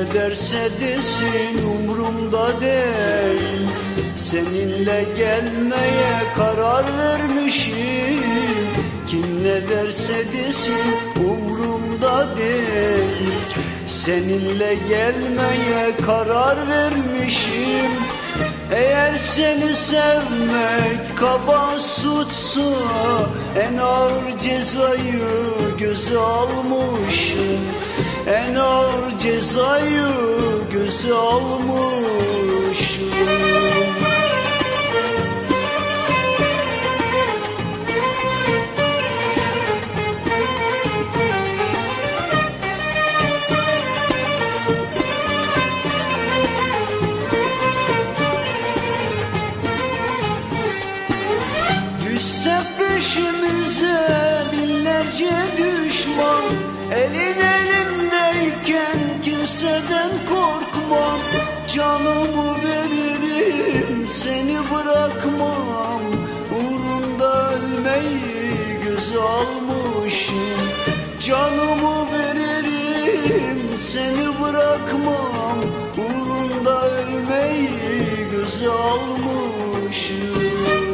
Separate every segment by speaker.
Speaker 1: ne derse desin umrumda değil. Seninle gelmeye karar vermişim. Kim ne derse desin umrumda değil. Seninle gelmeye karar vermişim. Eğer seni sevmek kaba suçsa, en ağır cezayı göze almışım. En ağır cezayı göze almışım. Düşse peşimize binlerce düşman, elin elimdeyken kimseden korkmam. Canımı veririm, seni bırakmam. Uğrunda ölmeyi göze almışım. Canımı veririm, seni bırakmam. Uğrunda ölmeyi göze almışım.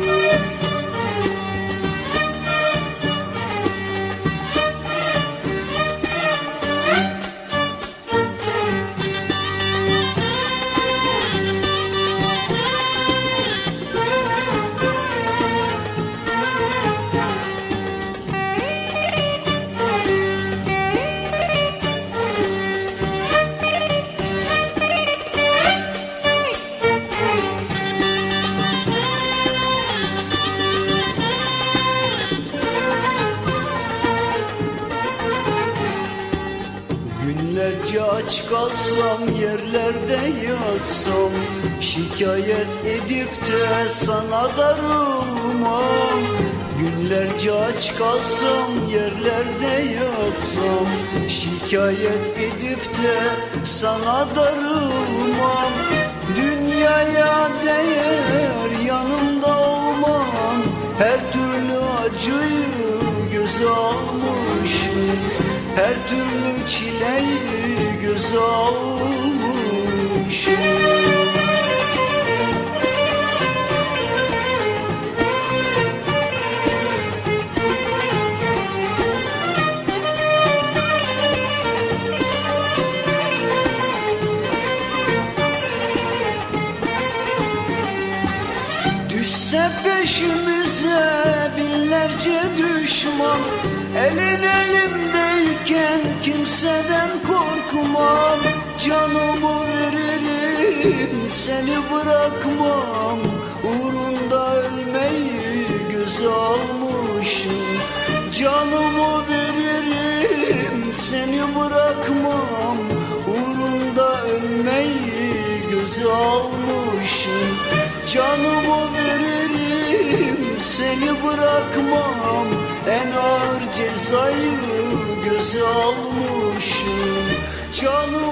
Speaker 1: Günlerce aç kalsam, yerlerde yatsam, şikayet edip de sana darılmam. Günlerce aç kalsam, yerlerde yatsam, şikayet edip de sana darılmam. Dünyaya değer yanımda olman, her türlü acıyı göze almışım. Her türlü çileyi göze almışım. Düşse peşimize binlerce düşman, elin elimdeyken kimseden korkmam. Canımı veririm, seni bırakmam. Uğrunda ölmeyi göze almışım. Canımı veririm, seni bırakmam. Uğrunda ölmeyi göze almışım. Canımı veririm, seni bırakmam. En ağır cezayı göze almışım. Canım